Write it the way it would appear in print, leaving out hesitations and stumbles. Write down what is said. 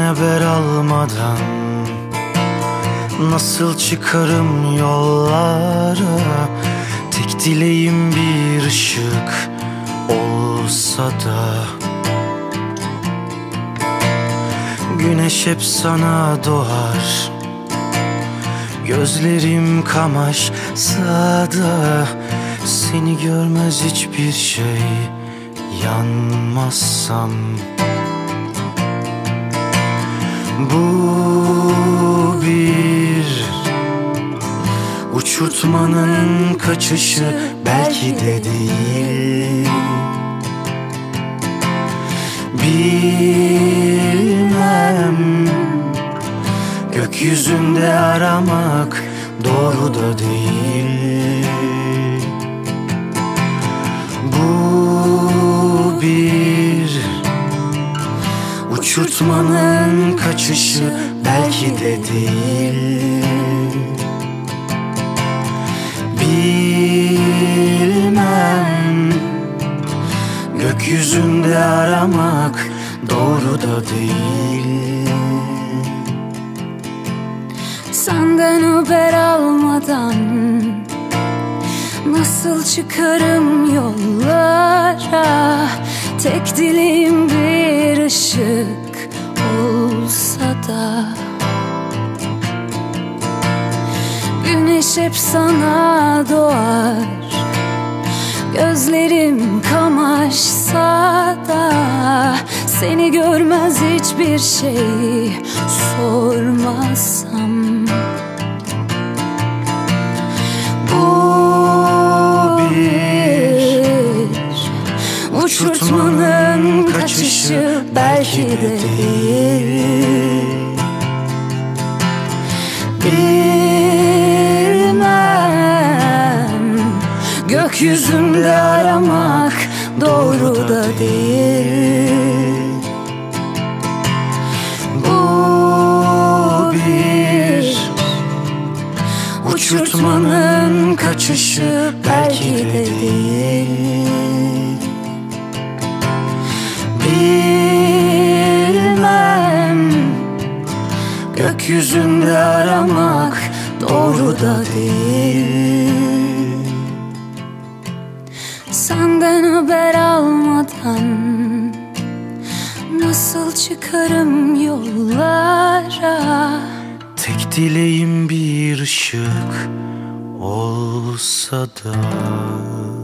haber almadan nasıl çıkarım yollara? Tek dileğim bir ışık olsa da. Güneş hep sana doğar, gözlerim kamaşsa da seni görmez hiçbir şey, yanmazsam. Bu bir uçurtmanın kaçışı belki de değil. Bilmem, gökyüzünde aramak doğru da değil. Bu bir uçurtmanın kaçışı belki de değil. Bilmem, gökyüzünde aramak doğru da değil. Senden haber almadan nasıl çıkarım yollara? Tek dileğim bir ışık olsa da. Güneş hep sana doğar, gözlerim kamaşsa da seni görmez hiçbir şey sormazsam. Bu bir uçurtmanın kaçışı belki de değil. Bilmem, gökyüzünde aramak doğru da değil. Bu bir uçurtmanın kaçışı belki de değil. Bilmem, gökyüzünde aramak doğru da değil. Senden haber almadan nasıl çıkarım yollara? Tek dileğim bir ışık olsa da.